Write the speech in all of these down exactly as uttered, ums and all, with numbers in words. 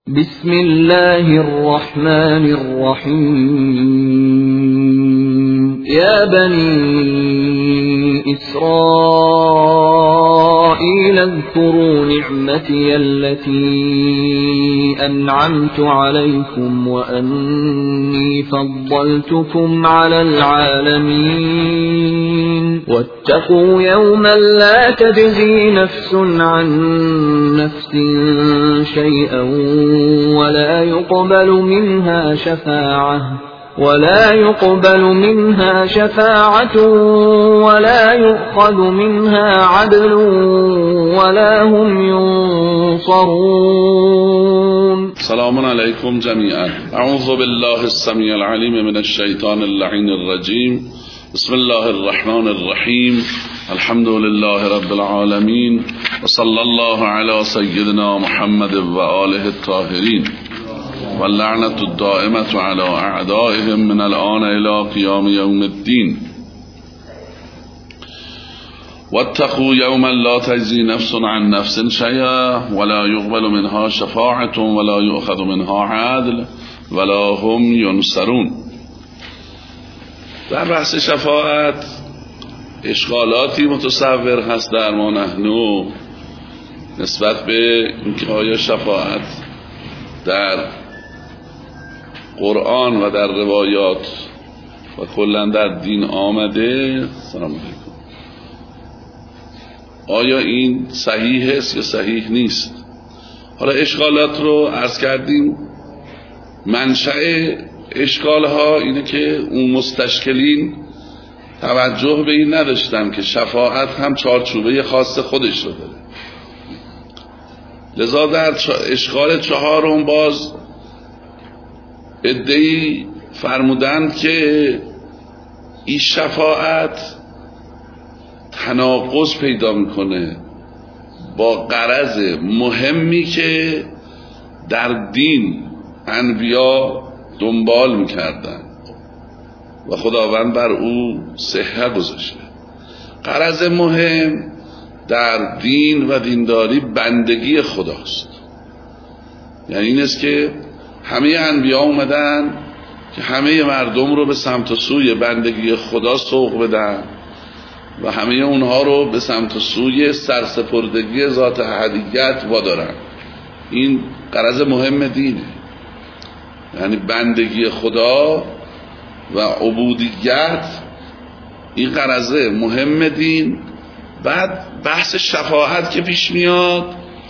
بسم الله الرحمن الرحيم يا بني إسرائيل اذكروا نعمتي التي أنعمت عليكم وأني فضلتكم على العالمين واتقوا يوما لا تجزي نفس عن نفس شيئا ولا يقبل منها شفاعة ولا يقبل منها شفاعة ولا يؤخذ منها عدل ولا هم ينصرون. سلام عليكم جميعا. أعوذ بالله السميع العليم من الشيطان اللعين الرجيم. بسم الله الرحمن الرحيم. الحمد لله رب العالمين وصلى الله على سيدنا محمد وآله الطاهرين واللعنة الدائمة على أعدائهم من الآن إلى قيام يوم الدين. واتقوا يوما لا تجزي نفس عن نفس شيئا ولا يقبل منها شفاعة ولا يؤخذ منها عدل ولا هم ينصرون. در بحث شفاعت اشکالاتی متصور هست در ما نحنو نسبت به اینکه آیا شفاعت در قرآن و در روایات و کلا در دین آمده، سلام علیکم، آیا این صحیح است یا صحیح نیست. حالا اشکالات رو عرض کردیم. منشأ اشکال ها اینه که اون مستشکلین توجه به این نداشتن که شفاعت هم چارچوبه خاص خودش رو داره. لذا در اشکال چهارم باز ادعی فرمودند که این شفاعت تناقض پیدا میکنه با غرض مهمی که در دین انبیا دنبال میکردن و خداوند بر او صحه گذاشته. غرض مهم در دین و دینداری بندگی خداست. یعنی این است که همه انبیا اومدن که همه مردم رو به سمت و سوی بندگی خدا سوق بدن و همه اونها رو به سمت و سوی سرسپردگی ذات احدیت وادارن. این غرض مهم دینه، یعنی بندگی خدا و عبودیت، این غرض مهم دین. بعد بحث شفاعت که پیش میاد،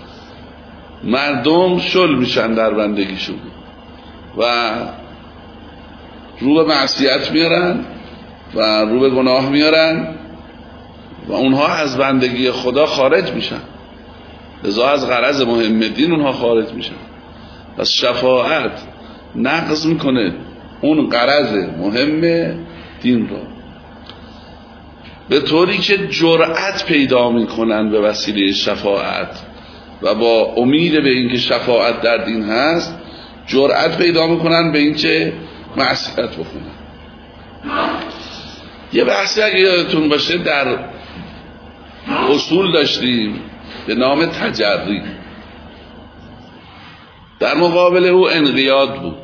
مردم شل میشن در بندگیشون و رو به معصیت میارن و رو به گناه میارن و اونها از بندگی خدا خارج میشن. لذا از غرض مهم دین اونها خارج میشن. پس شفاعت نقض میکنه اون غرض مهم دین رو، به طوری که جرأت پیدا میکنن به وسیله شفاعت و با امید به اینکه شفاعت در دین هست جرأت پیدا میکنن به اینکه معصیت بکنن. یه بحثی اگه یادتون باشه در اصول داشتیم به نام تجری، در مقابل او انقیاد بود.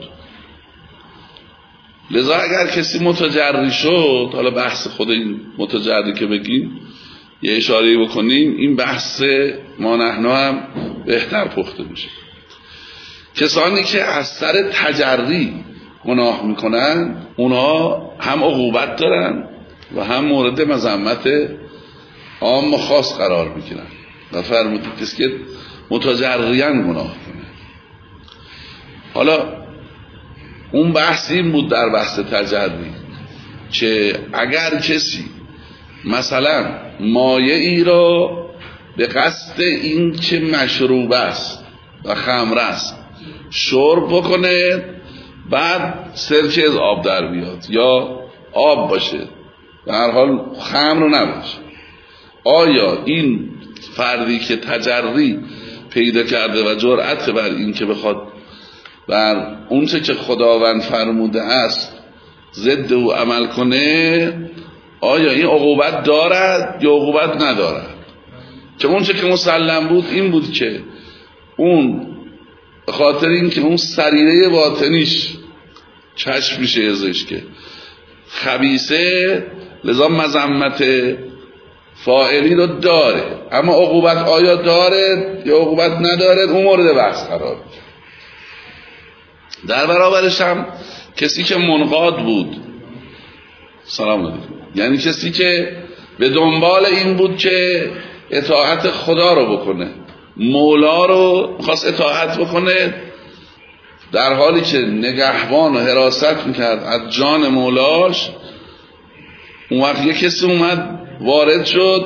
لذا اگر کسی متجری شد، حالا بحث خود این متجری که بگیم یه اشاره بکنیم، این بحث ما نحن هم بهتر پخته میشه. کسانی که از سر تجری گناه میکنن اونها هم عقوبت دارن و هم مورد مذمت عام و خاص قرار میگیرن. و فرمودید کسی که متجریاً گناه کنه. حالا اون بحث این بود در بحث تجری که اگر کسی مثلا مایعی را به قصد این که مشروب است و خمر است شرب بکنه، بعد سرکه از آب در بیاد یا آب باشه، به هر حال خمر نباشه، آیا این فردی که تجری پیدا کرده و جرأت بر این که بخواد بر اون چه که خداوند فرموده است ضد او عمل کنه، آیا این عقوبت دارد یا عقوبت ندارد؟ که اون چه که مسلم بود این بود که اون به خاطر اینکه اون سریره باطنیش کشف میشه ازش که خبیثه، لذا مذمت فاعلی رو داره. اما عقوبت آیا داره یا عقوبت نداره اون مورد بحث قرار میشه. در برابرش هم کسی که منقاد بود، سلام علیکم، یعنی کسی که به دنبال این بود که اطاعت خدا رو بکنه، مولا رو خواست اطاعت بکنه، در حالی که نگهبان و حراست میکرد از جان مولاش، اون وقت یه کسی اومد وارد شد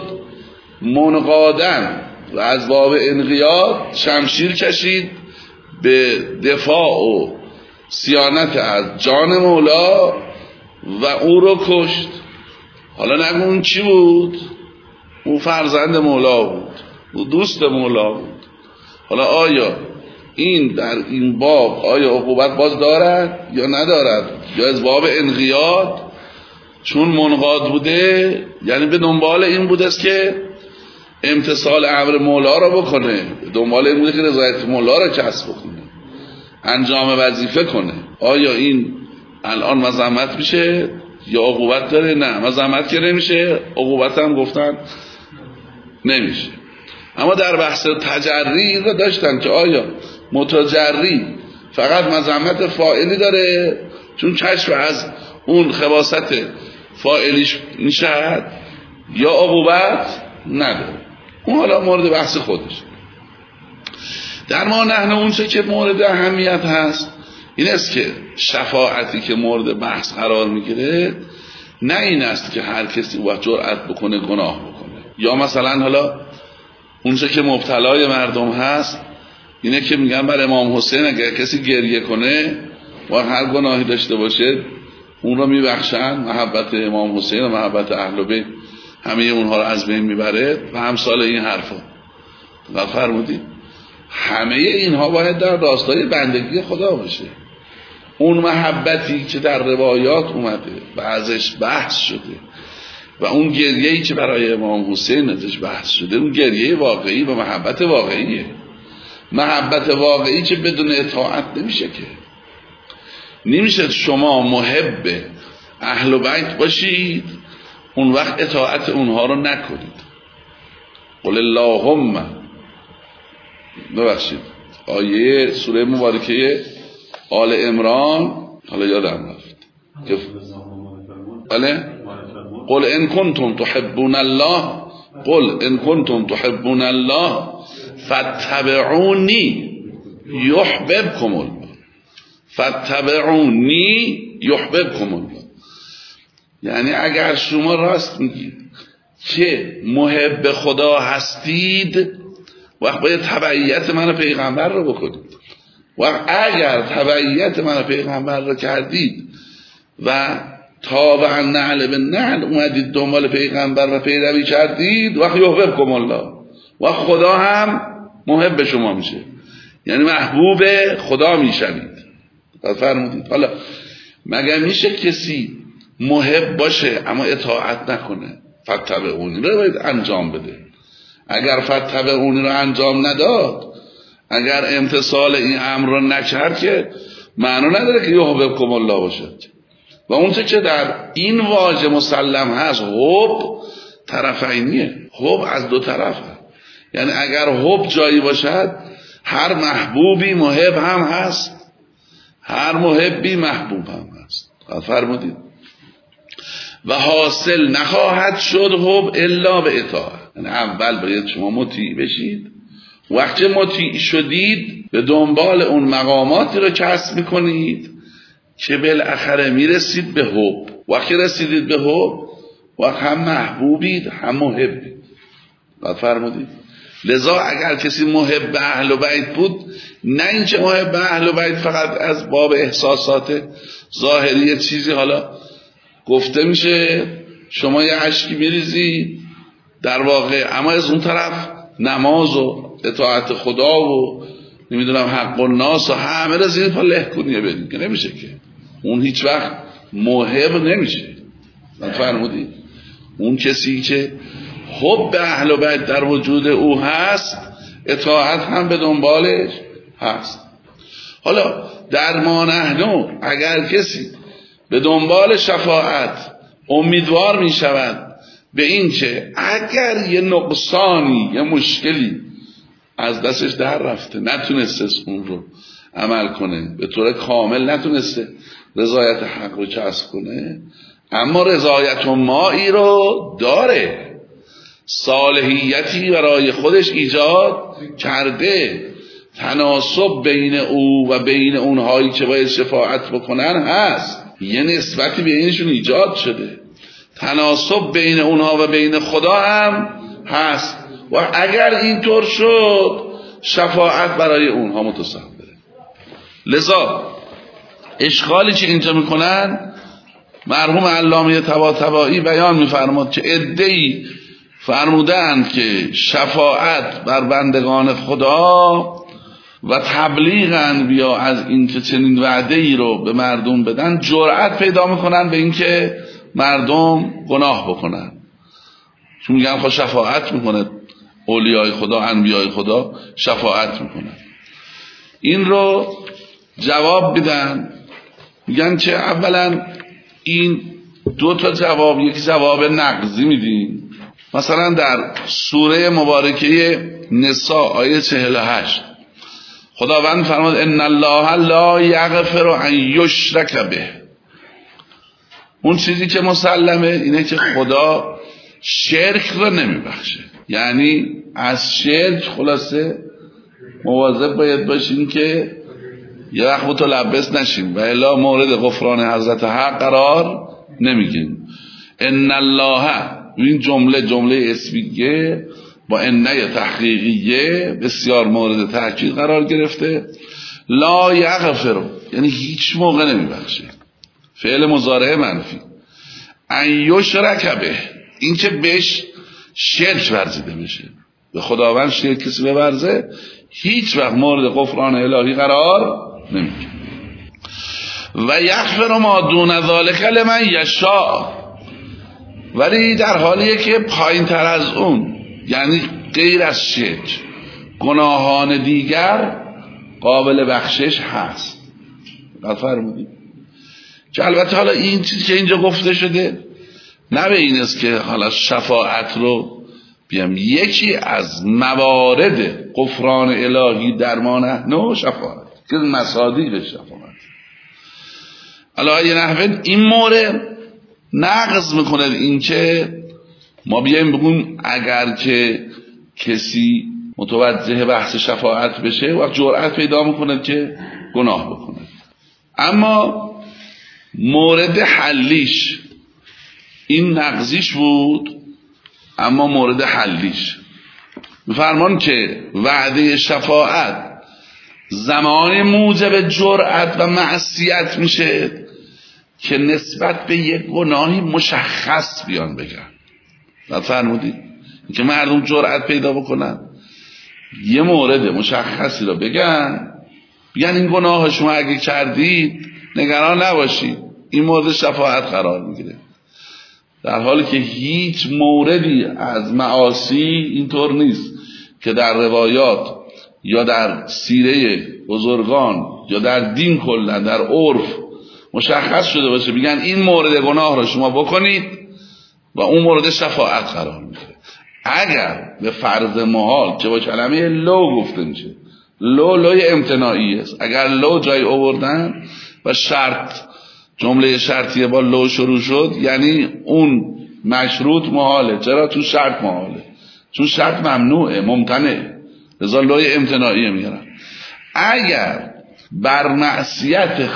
منقادن و از باب انقیاد شمشیر کشید به دفاع و صیانت از جان مولا و او رو کشت. حالا نگو اون چی بود؟ او فرزند مولا بود، او دوست مولا بود. حالا آیا این در این باب آیا عقوبت باز دارد یا ندارد؟ یا از باب انقیاد چون منقاد بوده یعنی به دنبال این بوده است که امتثال امر مولا رو بکنه، به دنبال این بوده که رضایت مولا رو کسب بکنه، انجام وظیفه کنه، آیا این الان مذمت میشه یا عقوبت داره؟ نه، مذمت که نمیشه، عقوبت هم گفتن نمیشه. اما در بحث تجری رو داشتن که آیا متجری فقط مذمت فاعلی داره چون کشف از اون خباثت فاعلیش میشه یا عقوبت نداره. اون حالا مورد بحث خودش. در ما نحن اون چه که مورد اهمیت هست این است که شفاعتی که مورد بحث قرار میگیره نه این است که هر کسی باید جرأت بکنه گناه بکنه، یا مثلا حالا اون چه که مبتلای مردم هست اینه که میگن بر امام حسین اگر کسی گریه کنه و هر گناهی داشته باشه اون رو میبخشن، محبت امام حسین و محبت اهل بیت همه اونها رو از بین میبره و همسال این حرفا. و فرمودید همه اینها باید در راستای بندگی خدا باشه. اون محبتی که در روایات اومده و ازش بحث شده و اون گریه‌ای که برای امام حسین ازش بحث شده اون گریه واقعی و محبت واقعیه. محبت واقعی که بدون اطاعت نمیشه که. نمیشه شما محب اهل بیت باشید اون وقت اطاعت اونها رو نکنید. قل اللهم، ببخشید آیه سوره مبارکه آل عمران حالا یادم رفت که بله قل ان کنتم تحبون الله قل ان کنتم تحبون الله فاتبعونی یحببکم الله فاتبعونی یحببکم الله. یعنی اگر شما راست میگید که محب خدا هستید وقت باید تبعیت من پیغمبر رو بکنید. و اگر تبعیت من پیغمبر رو کردید و تابعا نعل به نعل اومدید دنبال پیغمبر و پیروی کردید وقت یحببکم الله و خدا هم محب شما میشه، یعنی محبوب خدا میشوید. فرمودید حالا مگر میشه کسی محب باشه اما اطاعت نکنه؟ فتبعونی رو باید انجام بده. اگر فتبعونی رو انجام نداد، اگر امتثال این امر رو نکرد که معنی نداره که یحببکم الله باشد. و اون چه که در این واژه مسلم هست حب طرفینیه، حب از دو طرفه. یعنی اگر حب جایی باشد هر محبوبی محب هم هست، هر محبی محبوب هم هست. فرمودید و حاصل نخواهد شد حب الا به اطاعت. یعنی اول باید شما مطیع بشید، وقتی مطیع شدید به دنبال اون مقاماتی رو کسب میکنید که بالاخره میرسید به حب. وقتی رسیدید به حب وقت هم محبوبید هم محبید. بعد فرمودید لذا اگر کسی محب اهل بیت بود، نه اینکه محب اهل بیت فقط از باب احساسات ظاهری چیزی حالا گفته میشه شما یه اشکی میریزی در واقع، اما از اون طرف نماز و اطاعت خدا و نمیدونم حق الناس و همه را زیر پا له کنیه بدید که نمیشه که. اون هیچ وقت محب نمیشه. من فرمودید اون کسی که حب اهل بیت در وجود او هست اطاعت هم به دنبالش هست. حالا در ما نحنو اگر کسی به دنبال شفاعت امیدوار می شود به این که اگر یه نقصانی یه مشکلی از دستش در رفته نتونسته اون رو عمل کنه، به طور کامل نتونسته رضایت حق رو کسب کنه، اما رضایت مایی رو داره، صالحیتی برای خودش ایجاد کرده، تناسب بین او و بین اونهایی که باید شفاعت بکنن هست، یه نسبتی بینشون ایجاد شده، تناسب بین اونها و بین خدا هم هست و اگر اینطور شد شفاعت برای اونها متصوره. لذا اشکالی که اینجا میکنن مرحوم علامه طباطبایی بیان میفرماد که عده‌ای فرمودند که شفاعت بر بندگان خدا و تبلیغ انبیا از این که چنین وعده‌ای رو به مردم بدن جرأت پیدا میکنن به این که مردم گناه بکنن، چون میگن خب شفاعت میکنه اولیای خدا، انبیای خدا شفاعت میکنن. این رو جواب بدن، میگن که اولا این دو تا جواب، یک جواب نقضی میدیم. مثلا در سوره مبارکه نساء آیه چهل و هشت خداوند فرمود ان الله لا یغفر ان یشرک به. اون چیزی که مسلمه اینه که خدا شرک رو نمیبخشه، یعنی از شرک خلاصه مواظب باید باشین که یه وقت متلبس نشین و الا مورد غفران حضرت حق قرار نمیگیریم. ان الله، این جمله جمله اسمیه با انه تحقیقیه بسیار مورد تاکید قرار گرفته. لا یغفر یعنی هیچ موقع نمیبخشه، فعل مضارع منفی. ان یشرک به، این که بهش شرک ورزیده بشه، به خداوند شرک کسی بورزه هیچ وقت مورد غفران الهی قرار نمیگیره. و یغفر ما دون ذلک لمن یشاء، ولی در حالیه که پایین تر از اون، یعنی غیر از شرک، گناهان دیگر قابل بخشش هست. فرمودید که البته حالا این چیزی که اینجا گفته شده نه به این است که حالا شفاعت رو بیام یکی از موارد غفران الهی در ما نحنو شفاعت که مصادیق شفاعت. حالا یه نحوه این مورد نقض میکنه این که ما بیایم بگیم اگر که کسی متوجه بحث شفاعت بشه وقت جرأت پیدا میکنه که گناه بکنه. اما مورد حلیش این نقضیش بود، اما مورد حلیش میفرمان که وعده شفاعت زمان موجب جرأت و معصیت میشه که نسبت به یک گناهی مشخص بیان بگن. بعد فرمودید که مردم جرأت پیدا بکنن یه مورد مشخصی رو بگن، بگن این گناه شما اگه کردید نگران نباشید این مورد شفاعت قرار میگیره، در حالی که هیچ موردی از معاصی اینطور نیست که در روایات یا در سیره بزرگان یا در دین کلا در عرف مشخص شده باشه بگن این مورد گناه رو شما بکنید و اون مورد شفاعت قرار میگیره. اگر به فرض محال که با کلمه لو گفته میشه، لو لوی امتناعی است، اگر لو جای آوردن و شرط جمله شرطیه با لو شروع شد یعنی اون مشروط محاله. چرا؟ چون شرط محاله، چون شرط ممنوعه، ممتنعه، لذا لوی امتناعیه میگن. اگر بر معصیت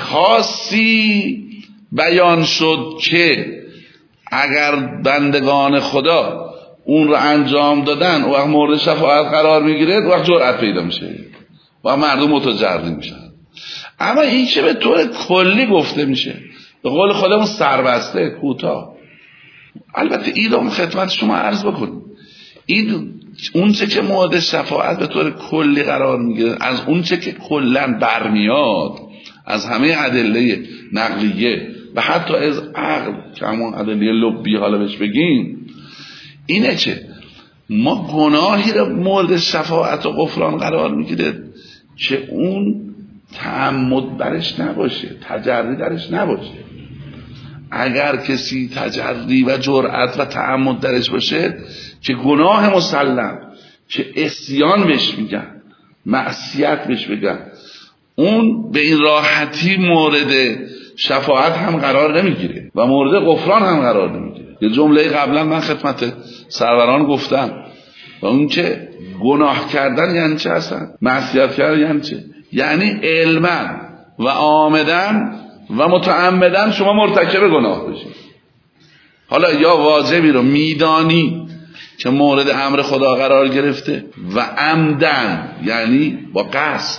خاصی بیان شد که اگر بندگان خدا اون رو انجام دادن و مورد شفاعت قرار میگیره وقت جرأت پیدا میشه و مردم متجری میشن. اما این چه به طور کلی گفته میشه، به قول خودمون سربسته کوتاه. البته ایدام خدمت شما عرض بکنیم این اون چه که مورد شفاعت به طور کلی قرار میگیره از اون چه که کلن برمیاد از همه ادله نقلیه و حتی از عقل که همون ادله لبی حالا بهش بگیم، اینه که ما گناهی رو مورد شفاعت و غفران قرار میگیره که اون تعمد درش نباشه، تجری درش نباشه. اگر کسی تجری و جرأت و تعمد درش باشه که گناه مسلم، که عصیان بهش میگن، معصیت بهش بگن، اون به این راحتی مورد شفاعت هم قرار نمیگیره و مورد غفران هم قرار نمیگیره. یه جمله قبلا من خدمت سروران گفتم و اون که گناه کردن یعنی چه هستن؟ معصیت کردن یعنی چه؟ یعنی علما و عامدن و متعمدن شما مرتکب گناه بشید. حالا یا واجبی رو میدانی که مورد امر خدا قرار گرفته و عمدن یعنی با قصد،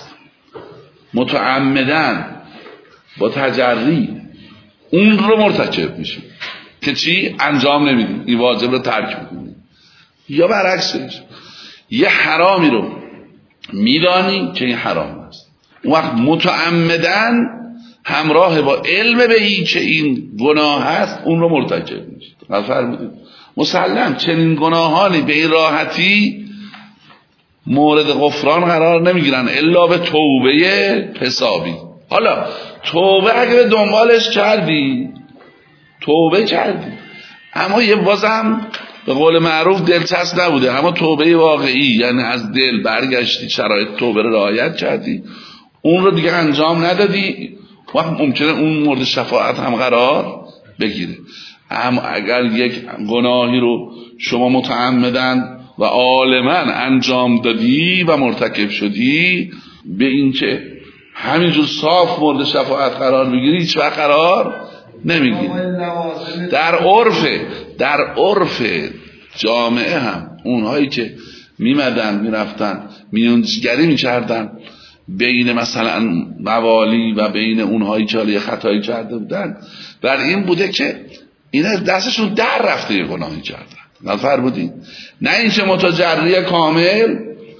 متعمدن با تجری اون رو مرتکب میشید که چی؟ انجام نمیدید، این واجب رو ترک میکنید. یا برعکسش یه حرامی رو میدانی که این حرام است، اون وقت متعمدن همراه با علم به این که این گناه هست اون رو مرتکب میشید. فرمودید مسلم چنین گناهانی به این راحتی مورد غفران قرار نمیگیرن الا به توبه حسابی. حالا توبه اگه به دنبالش کردی، توبه کردی، اما یه بازم به قول معروف دلچسب نبوده، اما توبه واقعی یعنی از دل برگشتی، شرایط توبه رو رعایت کردی، اون رو دیگه انجام ندادی، وقت ممکنه اون مورد شفاعت هم قرار بگیره. اما اگر یک گناهی رو شما متعمدن و عالما انجام دادی و مرتکب شدی، به این که همینجور صاف مورد شفاعت قرار بگیری هیچ وقت قرار نمیگیری. در عرف در عرف جامعه هم اونهایی که میمدن میرفتن میونجگری میکردن بین مثلا موالی و بین اونهایی که حالا خطایی کرده بودن، بر این بوده که اینا دستشون در رفته یه گناهی کردن. نظر بودین نه اینکه متجری کامل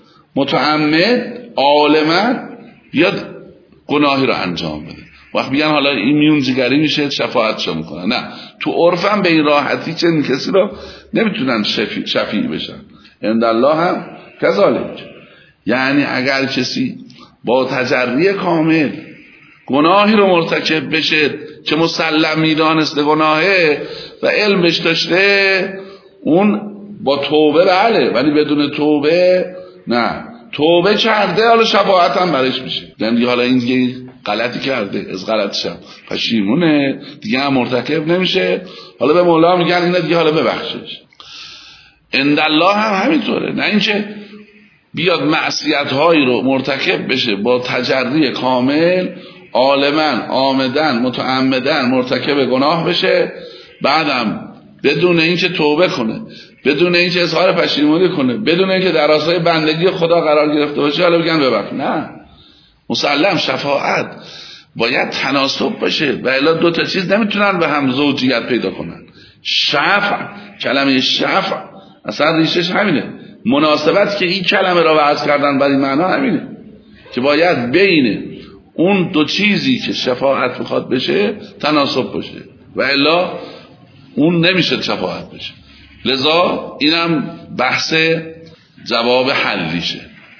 متعمد عالما بیاد گناهی رو انجام بده، وقت میگن حالا این میونجگری میشه شفاعتشو میکنن. نه، تو عرفم به این راحتی چنین کسی رو نمیتونن شفیع, شفیع بشن. عند الله هم کذالک. یعنی اگر کسی با تجری کامل گناهی رو مرتکب بشه که مسلم میدانسته گناهه و علمش داشته، اون با توبه بله، ولی بدون توبه نه. توبه کرده حالا شفاعت هم برش میشه، یعنی حالا این دیگه غلطی کرده، از غلطش هم پشیمونه، دیگه هم مرتکب نمیشه، حالا به مولا میگن اینا دیگه حالا ببخشش. عند الله هم همینطوره، نه اینکه بیاد معصیت هایی رو مرتکب بشه با تجری کامل، عالما عامدن متعمدن مرتکب گناه بشه، بعدم بدون اینکه توبه کنه، بدون اینکه اظهار پشیمانی کنه، بدون اینکه در راستای بندگی خدا قرار گرفته باشه، حالا بگن ببخش. نه، مسلم شفاعت باید تناسب باشه و الا دو تا چیز نمیتونن به هم زوجیت پیدا کنن. شفع، کلمه شفع اصلا ریشش همینه، مناسبت که این کلمه را وضع کردن برای معنا همینه که باید بین اون دو چیزی که شفاعت میخواد بشه تناسب باشه و الا اون نمیشه شفاعت بشه. لذا اینم بحث جواب حلیشه.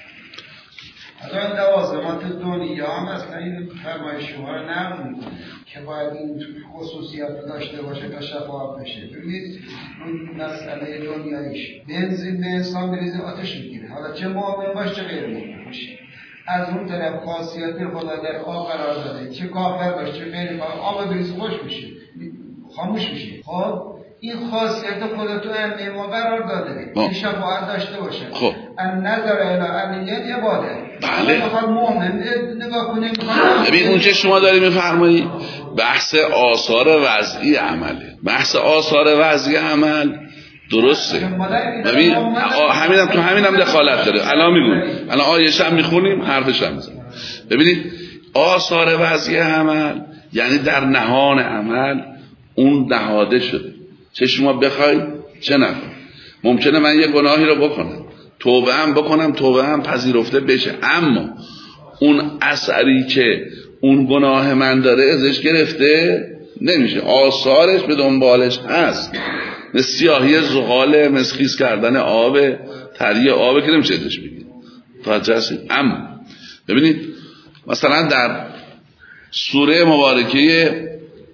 الان لوازمات دنیا هم اصلا این فرمایش شما رو نقل میکنه که باید این خصوصیات داشته باشه تا شفاعت بشه. ببینید اون مسئله دنیاییش بنزین به انسان بریزه آتش میگیره، حالا چه مؤمن باشه چه غیر مؤمن باشه. از اون طرف خاصیت خدا در آب قرار داده، چه کافر باشه چه غیر کافر، آب بریزه خوش میشه، خاموش میشه. خب این خاصیت خدا تو امه ما قرار داده، این شفاعت داشته باشه. خب ان نظر الی علیت عباده. بله. بخواد مؤمن نگاه کنه. ببین اون که شما داری میفرمایی بحث آثار وضعی عمله، بحث آثار وضعی عمل درسته. ببین همینم تو همینم دخالت داره. الان میگم، الان آیه‌ش هم میخونیم، حرفش هم میزنیم. ببینید آثار وضعی عمل یعنی در نهان عمل اون نهاده شده، چه شما بخواید چه نخواید. ممکنه من یه گناهی رو بکنم، توبه هم بکنم، توبه هم پذیرفته بشه، اما اون اثری که اون گناه من داره ازش گرفته نمیشه، آثارش به دنبالش هست. مثل سیاهی زغال، مثل خیس کردن آب، تری آب که نمیشه ازش بگید. توجه هستید؟ اما ببینید مثلا در سوره مبارکه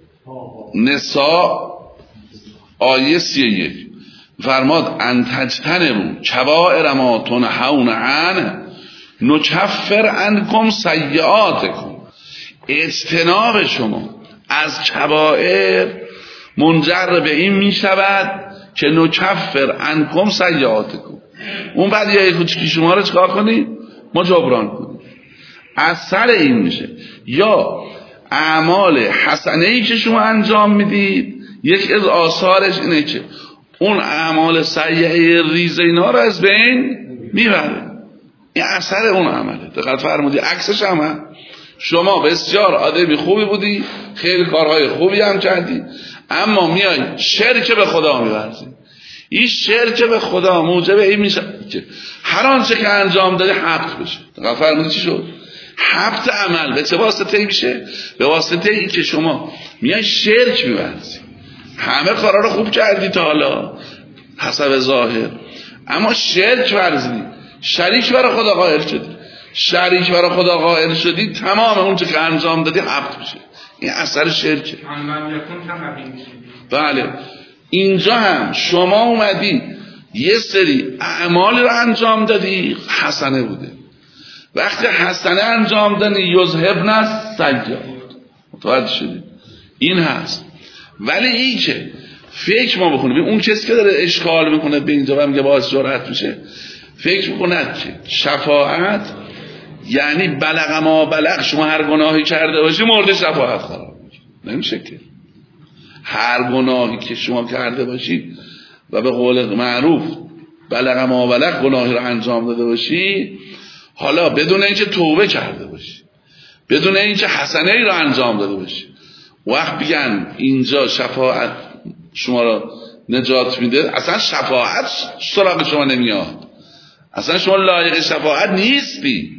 نساء آیه سی و یک فرماد ان تجتنبوا کبائر ما تنهون عنه نکفر عنکم سیئاتکم. اجتناب شما از کبائر منجر به این می شود که نکفر عنکم سیئاتکم. اون بعد یه کوچیکی شما رو چکار کنید؟ ما جبران کنید. اثر این میشه یا اعمال حسنه‌ای که شما انجام میدید یک از آثارش اینه که اون اعمال سیئه ریز اینا رو از بین میبره. این اثر اون عمله. دقت فرمودید؟ عکسش هم شما بسیار آدمی خوبی بودی، خیلی کارهای خوبی هم کردی، اما میای شرک به خدا می‌ورزی. این شرک به خدا موجب این میشه که هر آنچه که انجام دادی حبط بشه. دقت فرمودید چی شد؟ حبط عمل به چه واسطه‌ای میشه؟ به واسطه ای که شما میای شرک می‌ورزی. همه کارا رو خوب کردی تا حالا حسب ظاهر، اما شرک ورزیدی، شریک برای خدا قائل شدی. شریک برای خدا قائل شدی، تمام اون چه که انجام دادی حبط میشه. این اثر شرکه. بله اینجا هم شما اومدی یه سری اعمال رو انجام دادی حسنه بوده، وقتی حسنه انجام دادی یذهبن سیئات. متوجه شدید؟ این هست. ولی این که فکر ما بکنیم اون کسی که داره اشکال میکنه به اینجا و میگه باعث جرأت میشه، فکر میکنه که شفاعت یعنی بلغ ما بلغ، شما هر گناهی کرده باشی مورد شفاعت قرار میگیری. نمیشه که هر گناهی که شما کرده باشی و به قول معروف بلغ ما بلغ گناهی رو انجام داده باشی، حالا بدون اینکه توبه کرده باشی، بدون اینکه حسنه ای رو انجام داده باشی، وقت بگن اینجا شفاعت شما رو نجات میده، اصلا شفاعت سراغ شما نمیاد، اصلا شما لایق شفاعت نیستی.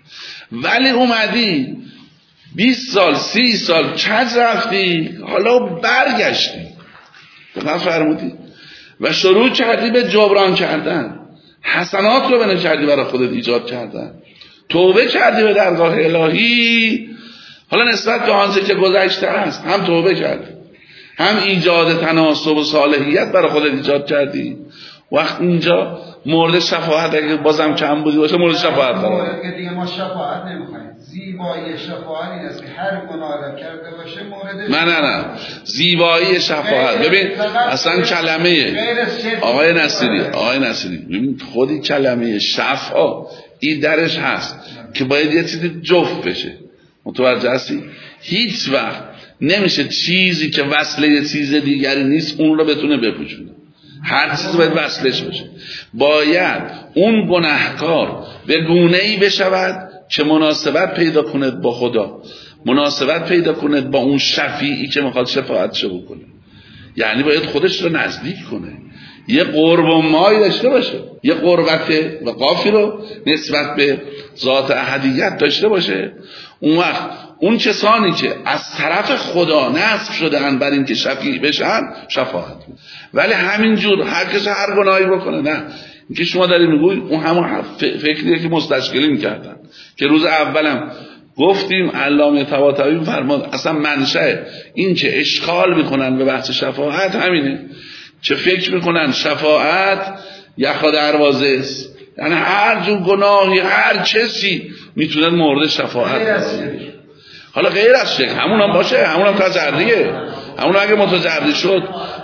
ولی اومدی بیست سال سی سال کج رفتی، حالا برگشتی، دقیق فرمودی و شروع کردی به جبران کردن، حسنات رو بنا کردی برای خودت ایجاد کردن، توبه کردی به درگاه الهی. حالا نسبت به آنچه که گذشته است هم توبه کردی، هم ایجاد تناسب و صالحیت برای خودت ایجاد کردی. وقت اینجا مورد شفاعت اگه بازم کم بودی باشه مورد شفاعت قرار که دیگه ما شفاعت نمیخوایم. زیبایی شفاعت این است که هر گناه را کرده باشه مورد نه نه نه زیبایی شفاعت. ببین اصلا کلمه آقای نصیری آقای نصیری ببین خودی کلمه شفا این درش هست که باید یه چیزی جفت بشه. متوجه هستی؟ هیچ وقت نمیشه چیزی که وصله یه چیز دیگری نیست اون رو بتونه بپوشونه. هر چیز باید وصلش بشه. باید اون گناهکار به گونه‌ای بشود که مناسبت پیدا کند با خدا، مناسبت پیدا کند با اون شفیعی که میخواد شفاعتشو بکنه. یعنی باید خودش رو نزدیک کنه، یه قرب و مای داشته باشه، یه قربت و قافی رو نسبت به ذات احدیت داشته باشه. اون وقت اون کسانی که از طرف خدا نصب شدن بر این که شفیع بشن شفاعت بود. ولی همینجور هر کس هر گناهی بکنه، نه. اینکه شما دارید میگوید اون همون فکریه که مستشکلی میکردن که روز اولم گفتیم علامه طباطبایی فرمود اصلا منشأ این که اشکال میکنن به بحث شفاعت همینه که فکر میکنن شفاعت یخا دروازه است، یعنی هر جور گناهی هر کسی میتونه مورد شفاعت باشه. حالا غیر از شرک همون هم باشه، همون هم تجریه، همون اگه متجری شد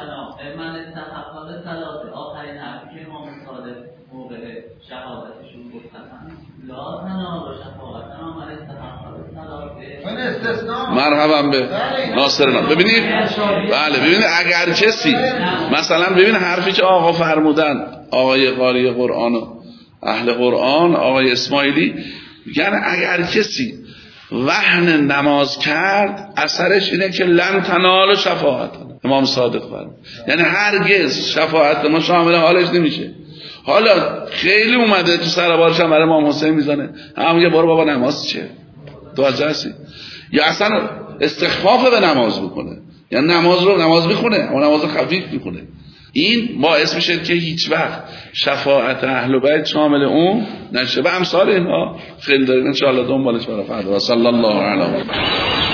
مرحبا به ناصرنا. ببینید بله ببینید اگر کسی مثلا ببین حرفی که آقا فرمودن، آقای قاری قرآن و اهل قرآن آقای اسماعیلی میگن اگر کسی وهن نماز کرد اثرش اینه که لن تنال شفاعت. امام صادق فرمود یعنی هرگز شفاعت ما شامل حالش نمیشه. حالا خیلی اومده تو سر بارش هم برای امام حسین میزنه، هم میگه برو بابا نماز چیه، توجه هستی؟ یا اصلا استخفاف به نماز بکنه، یعنی نماز رو نماز میخونه اما نماز خفیف میکنه، این باعث میشه که هیچ وقت شفاعت اهل بیت شامل اون نشه و امثال اینها خیلی داریم ان شاء الله دنبالش برای فردا. صلی الله علیه و